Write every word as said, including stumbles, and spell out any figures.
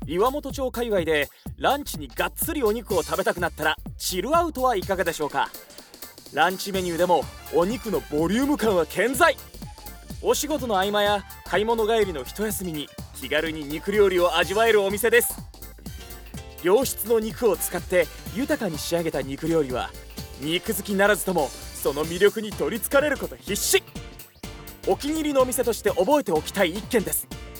岩本町界隈でランチにがっつりお肉を食べたくなったらチルアウトはいかがでしょうか。ランチメニューでもお肉のボリューム感は健在。お仕事の合間や買い物帰りの一休みに気軽に肉料理を味わえるお店です。良質の肉を使って豊かに仕上げた肉料理は肉好きならずともその魅力に取りつかれること必至。お気に入りのお店として覚えておきたい一軒です。